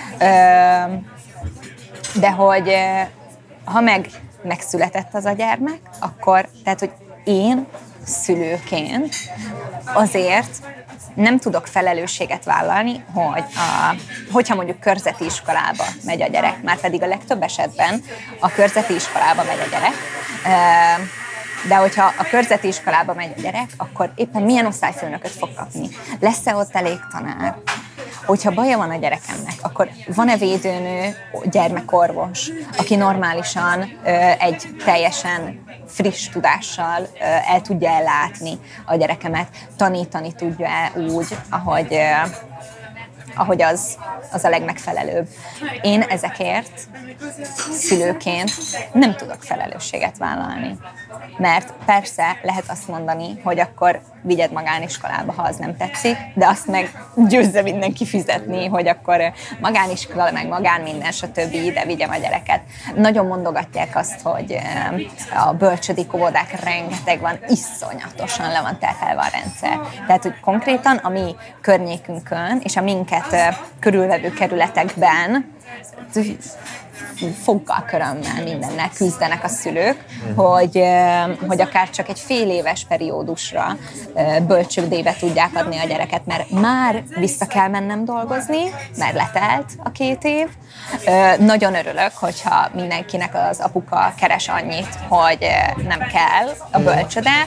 De hogy ha meg megszületett az a gyermek, akkor, tehát, hogy én szülőként azért nem tudok felelősséget vállalni, hogy a, hogyha mondjuk körzeti iskolába megy a gyerek, már pedig a legtöbb esetben a körzeti iskolába megy a gyerek, de hogyha a körzeti iskolába megy a gyerek, akkor éppen milyen osztályfőnököt fog kapni? Lesz-e ott elég tanár? Hogyha baja van a gyerekemnek, akkor van-e védőnő, gyermekorvos, aki normálisan egy teljesen friss tudással el tudja ellátni a gyerekemet, tanítani tudja úgy, ahogy, ahogy az, az a legmegfelelőbb. Én ezekért szülőként nem tudok felelősséget vállalni. Mert persze lehet azt mondani, hogy akkor vigyed magániskolába, ha az nem tetszik, de azt meg győzze mindenki fizetni, hogy akkor magániskola, meg magán minden, stb. Ide vigyem a gyereket. Nagyon mondogatják azt, hogy a bölcsödik óvodák rengeteg van, iszonyatosan le van terhelve a rendszer. Tehát, hogy konkrétan a mi környékünkön és a minket körülvevő kerületekben foggal, körömmel, mindennel küzdenek a szülők, hogy, hogy akár csak egy fél éves periódusra bölcsődébe tudják adni a gyereket, mert már vissza kell mennem dolgozni, mert letelt a két év. Nagyon örülök, hogyha mindenkinek az apuka keres annyit, hogy nem kell a bölcsöde,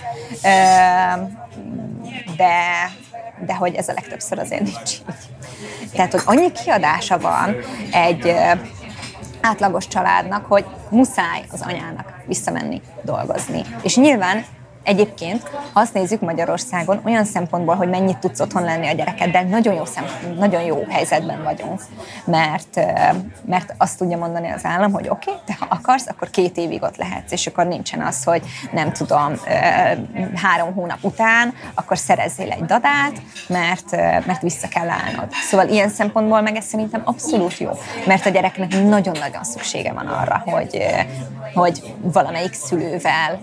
de, de hogy ez a legtöbbször azért nincs így. Tehát, hogy annyi kiadása van egy átlagos családnak, hogy muszáj az anyának visszamenni dolgozni. És nyilván Egyébként, ha azt nézzük Magyarországon, olyan szempontból, hogy mennyit tudsz otthon lenni a gyerekeddel, nagyon jó, szem, nagyon jó helyzetben vagyunk. Mert, mert azt tudja mondani az állam, hogy oké, okay, te ha akarsz, akkor két évig ott lehetsz, és akkor nincsen az, hogy nem tudom, három hónap után, akkor szerezzél egy dadát, mert, mert vissza kell állnod. Szóval ilyen szempontból meg ez szerintem abszolút jó, mert a gyereknek nagyon-nagyon szüksége van arra, hogy, hogy valamelyik szülővel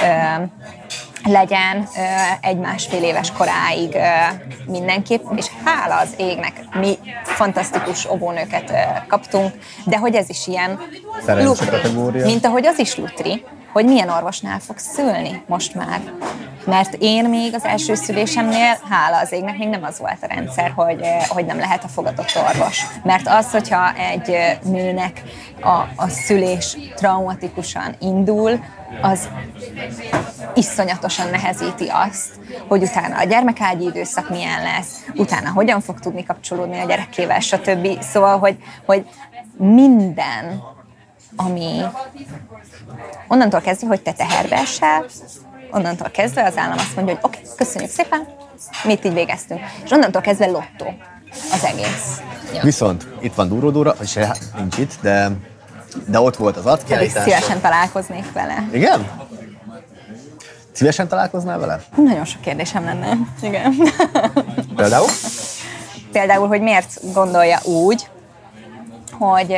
legyen egy másfél éves koráig mindenképp, és hála az égnek, mi fantasztikus óvónőket kaptunk, de hogy ez is ilyen lutri, mint ahogy az is lutri, hogy milyen orvosnál fog szülni most már. Mert én még az első szülésemnél, hála az égnek, még nem az volt a rendszer, hogy, hogy nem lehet a fogadott orvos. Mert az, hogyha egy nőnek a, a szülés traumatikusan indul, az iszonyatosan nehezíti azt, hogy utána a gyermekágyi időszak milyen lesz, utána hogyan fog tudni kapcsolódni a gyerekével, stb. Szóval, hogy, hogy minden, ami onnantól kezdve, hogy te teherbe esel, onnantól kezdve az állam azt mondja, hogy oké, okay, köszönjük szépen, mi itt így végeztünk. És onnantól kezdve lottó az egész. Ja. Viszont itt van Duró Dóra, és nincs itt, de, de ott volt az arckiállítás. Szívesen találkoznék vele. Igen? Szívesen találkoznál vele? Nagyon sok kérdésem lenne. Igen. Például? Például, hogy miért gondolja úgy, hogy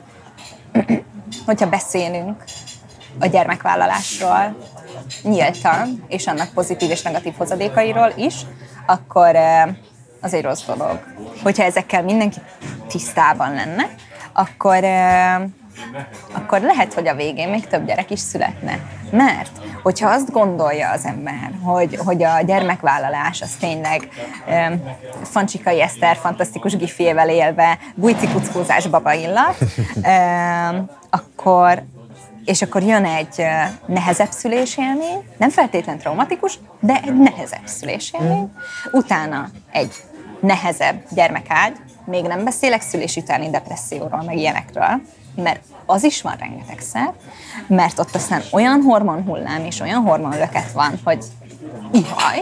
hogyha beszélünk a gyermekvállalásról nyíltan, és annak pozitív és negatív hozadékairól is, akkor az egy rossz dolog. Hogyha ezekkel mindenki tisztában lenne, akkor, akkor lehet, hogy a végén még több gyerek is születne. Mert hogyha azt gondolja az ember, hogy, hogy a gyermekvállalás az tényleg um, Fancsikai Eszter fantasztikus gifjével élve bujcikuckózás baba illat, um, akkor és akkor jön egy nehezebb szülésélmény, nem feltétlen traumatikus, de egy nehezebb szülésélmény, utána egy nehezebb gyermekágy, még nem beszélek szülés utáni depresszióról, meg ilyenekről, mert az is van rengetegszer, mert ott aztán olyan hormonhullám és olyan hormonlöket van, hogy ihaj,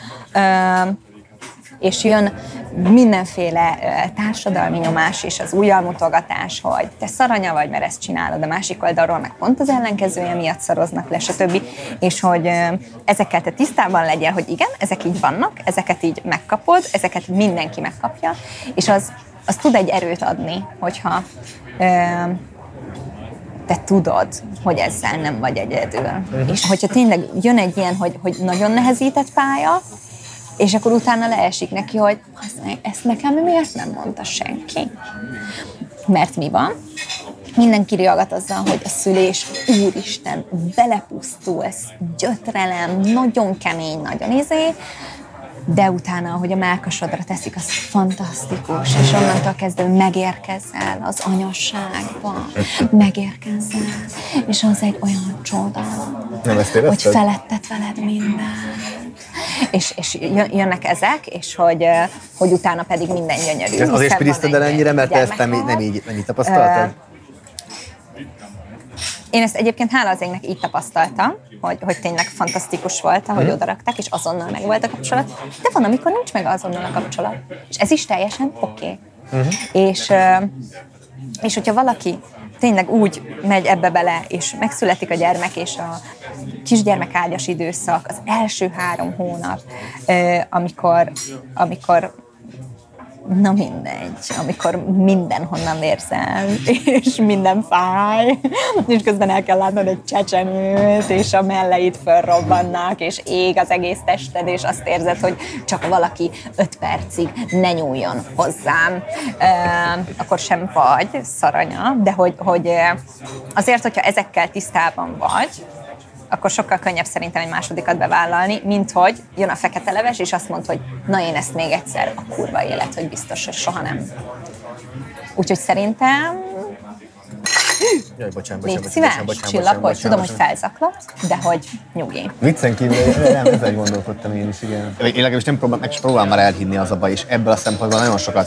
és jön mindenféle társadalmi nyomás és az ujjalmutogatás, hogy te szaranya vagy, mert ezt csinálod, a másik oldalról meg pont az ellenkezője miatt szaroznak le, stb. És hogy ezekkel te tisztában legyél, hogy igen, ezek így vannak, ezeket így megkapod, ezeket mindenki megkapja, és az, az tud egy erőt adni, hogyha te tudod, hogy ezzel nem vagy egyedül. Uh-huh. És hogyha tényleg jön egy ilyen, hogy, hogy nagyon nehezített pálya, és akkor utána leesik neki, hogy ezt nekem miért nem mondta senki. Mert mi van? Mindenki riagat azzal, hogy a szülés, úristen, belepusztulsz, gyötrelem, nagyon kemény, nagyon izé, de utána, ahogy a mellkasodra teszik, az fantasztikus, és onnantól kezdve megérkezel az anyasságba, megérkezel, és az egy olyan csoda, hogy felettet veled mindent. És, és jönnek ezek, és hogy, hogy utána pedig minden gyönyörű. Ez azért spiriszted el ennyire, mert te ezt nem, nem, így, nem így tapasztaltad? Uh, Én ezt egyébként hála az égnek így tapasztaltam, hogy, hogy tényleg fantasztikus volt, ahogy uh-huh. odarakták, és azonnal meg volt a kapcsolat. De van, amikor nincs meg azonnal a kapcsolat. És ez is teljesen oké. Okay. Uh-huh. És, és hogyha valaki tényleg úgy megy ebbe bele, és megszületik a gyermek, és a kisgyermek ágyas időszak, az első három hónap, amikor, amikor na mindegy, amikor mindenhonnan érzel, és minden fáj, és közben el kell látnod egy csecsemőt, és a melleid fölrobbannak, és ég az egész tested, és azt érzed, hogy csak valaki öt percig ne nyúljon hozzám, akkor sem vagy szaranya, de hogy, hogy azért, hogyha ezekkel tisztában vagy, akkor sokkal könnyebb szerintem egy másodikat bevállalni, mint hogy jön a fekete leves, és azt mond, hogy na én ezt még egyszer, a kurva élet, hogy biztos, hogy soha nem. Úgyhogy szerintem... Jaj, bocsánat, légy bocsánat, szíves, bocsánat, csillapodj, tudom, hogy felzaklat, de hogy nyugi. Viccen kívül, nem, ezzel gondolkodtam én is, igen. Én legalábbis nem próbál, meg próbálom már elhinni az abba, és ebből a szempontból nagyon sokat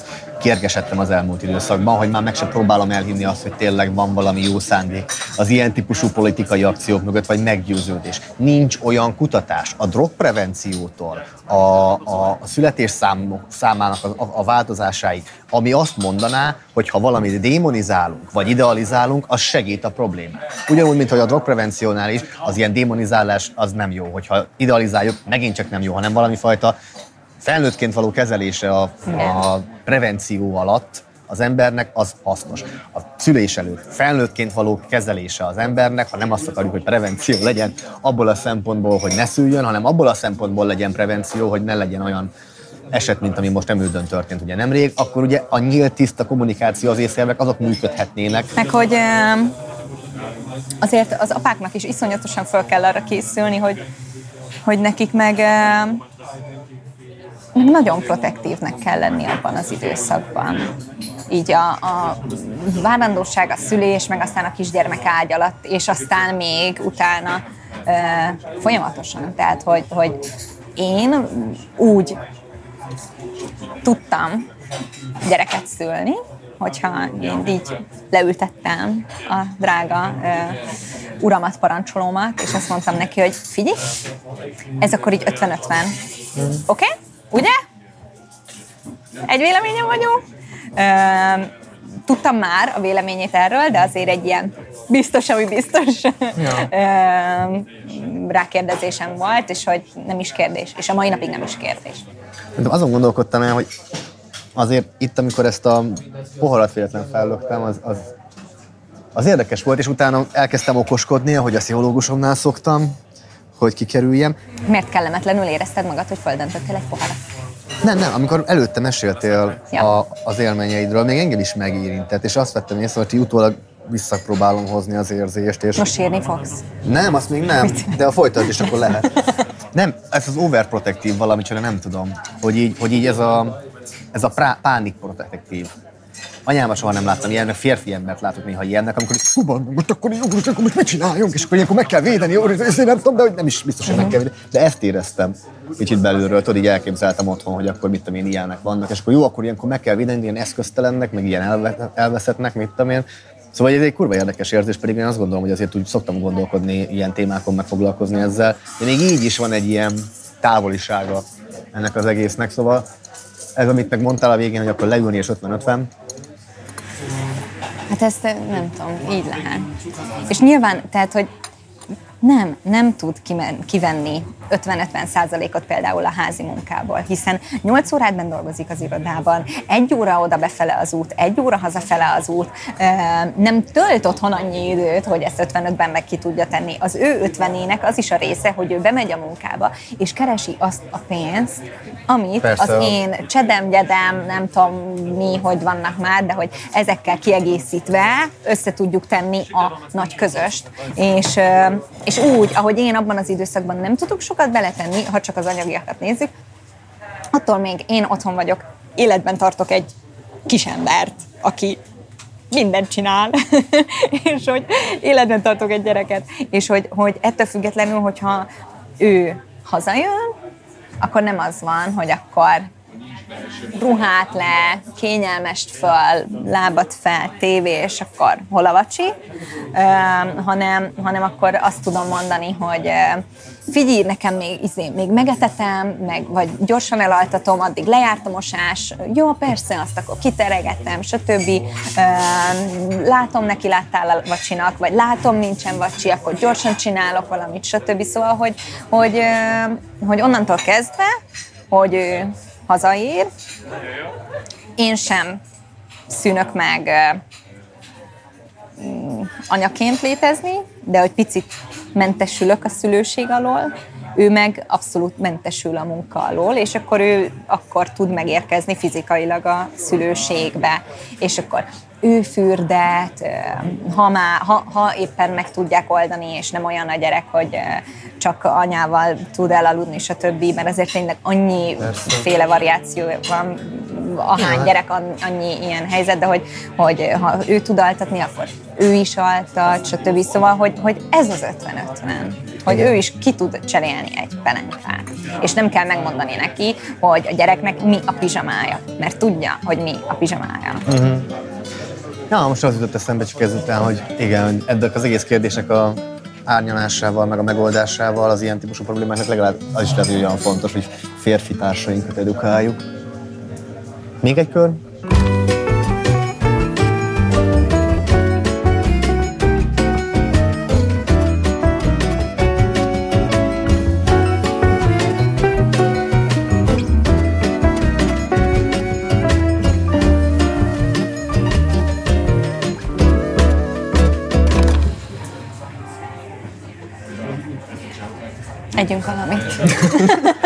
kérgesedtem az elmúlt időszakban, hogy már meg sem próbálom elhinni azt, hogy tényleg van valami jó szándék az ilyen típusú politikai akciók mögött, vagy meggyőződés. Nincs olyan kutatás a drogprevenciótól, a, a, a születésszám számának a, a, a változásáig, ami azt mondaná, hogy ha valamit démonizálunk, vagy idealizálunk, az segít a problémát. Ugyanúgy, mint hogy a drogprevenciónál is, az ilyen démonizálás az nem jó. Hogyha idealizáljuk, megint csak nem jó, hanem valami fajta felnőttként való kezelése a, a prevenció alatt az embernek az hasznos. A szülés előtt felnőttként való kezelése az embernek, ha nem azt akarjuk, hogy prevenció legyen, abból a szempontból, hogy ne szüljön, hanem abból a szempontból legyen prevenció, hogy ne legyen olyan eset, mint ami most Emődön történt ugye nemrég, akkor ugye a nyílt, tiszta kommunikáció, az észszervek, azok működhetnének. Meg hogy azért az apáknak is iszonyatosan fel kell arra készülni, hogy, hogy nekik meg nagyon protektívnek kell lenni abban az időszakban. Így a, a várandóság, a szülés, meg aztán a kisgyermek ágy alatt, és aztán még utána e, folyamatosan. Tehát, hogy, hogy én úgy tudtam gyereket szülni, hogyha én így leültettem a drága e, uramat, parancsolómat, és azt mondtam neki, hogy figyelj, ez akkor így ötven-ötven. Oké? Okay? Ugye? Egy véleményem vagyunk. Tudtam már a véleményét erről, de azért egy ilyen biztos, ami biztos ja. rákérdezésem volt, és hogy nem is kérdés. És a mai napig nem is kérdés. Azon gondolkodtam el, hogy azért itt, amikor ezt a poharat véletlen fellöktem, az, az, az érdekes volt, és utána elkezdtem okoskodni, ahogy a pszichológusomnál szoktam, hogy kikerüljem. Miért kellemetlenül érezted magad, hogy földöntöttél egy poharat? Nem, nem, amikor előtte meséltél ja. a, az élményeidről, még engem is megérintett, és azt vettem észre, hogy utólag visszapróbálom hozni az érzést. És... most sírni fogsz? Nem, azt még nem, de a folytat is akkor lehet. Nem, ez az overprotektív valamit, nem tudom, hogy így, hogy így ez a, ez a prá, pánik protektív. Anyámban soha nem láttam ilyen, meg férfi embert látok néha ilyennek, amikor így, hú, most akkor így ugrunk, akkor most mit csináljunk, és akkor ilyenkor meg kell védeni, jó, ezért nem tudom, de hogy nem is biztos, hogy meg kell védeni. De ezt éreztem kicsit belülről, tudod, így elképzeltem otthon, hogy akkor mit tudom én, ilyenek vannak, és akkor jó, akkor ilyenkor meg kell védeni, ilyen eszköztelennek, meg ilyen elve, elveszettnek, mit tudom én. Szóval ez egy kurva érdekes érzés, pedig én azt gondolom, hogy azért úgy szoktam gondolkodni ilyen témákon, meg foglalkozni ezzel, de még így is van egy ilyen távolisága ennek az egésznek, szóval ez, amit meg mondtál a végén, hogy akkor leülni és ötven-ötven. Hát ezt nem tudom, így lehet. És nyilván, tehát, hogy nem, nem tud kivenni ötven-ötven százalékot például a házi munkából, hiszen nyolc órát benn dolgozik az irodában, egy óra oda befele az út, egy óra hazafele az út, nem tölt otthon annyi időt, hogy ezt ötvenötben meg ki tudja tenni. Az ő ötvenének az is a része, hogy ő bemegy a munkába, és keresi azt a pénzt, amit persze. Az én csedem, gyedem, nem tudom mi, hogy vannak már, de hogy ezekkel kiegészítve össze tudjuk tenni a nagy közöst, és, és úgy, ahogy én abban az időszakban nem tudok sokat beletenni, ha csak az anyagiakat nézzük, attól még én otthon vagyok, életben tartok egy kisembert, aki mindent csinál, és hogy életben tartok egy gyereket, és hogy, hogy ettől függetlenül, hogyha ő hazajön, akkor nem az van, hogy akkor ruhát le, kényelmest föl, lábat fel, tévé, és akkor hol a vacsi, uh, hanem, hanem akkor azt tudom mondani, hogy uh, figyelj, nekem még, izé, még megetetem, meg, vagy gyorsan elaltatom, addig lejárt a mosás, jó, persze, azt akkor kiteregettem, stb. Uh, látom, neki láttál a vacsinak, vagy látom, nincsen vacsi, akkor gyorsan csinálok valamit, stb. Szóval, hogy, hogy, uh, hogy onnantól kezdve, hogy ő hazaér, én sem szűnök meg uh, anyaként létezni, de hogy picit mentesülök a szülőség alól, ő meg abszolút mentesül a munka alól, és akkor ő akkor tud megérkezni fizikailag a szülőségbe, és akkor ő fürdet, ha, már, ha, ha éppen meg tudják oldani, és nem olyan a gyerek, hogy csak anyával tud elaludni, stb., mert azért tényleg annyiféle variáció van, ahány gyerek, annyi ilyen helyzet, de hogy, hogy ha ő tud altatni, akkor ő is altat, stb. Szóval, hogy, hogy ez az ötven-ötven. hogy ő is ki tud cserélni egy pelenkát. És nem kell megmondani neki, hogy a gyereknek mi a pizsamája, mert tudja, hogy mi a pizsamája. Uh-huh. Ja, most az jutott eszembe csak ezután, hogy igen, ennek az egész kérdésnek a árnyalásával, meg a megoldásával az ilyen típusú problémáknak legalább az is lehet, hogy olyan fontos, hogy férfi társainkat edukáljuk. Még egy kör? Együnk valamit.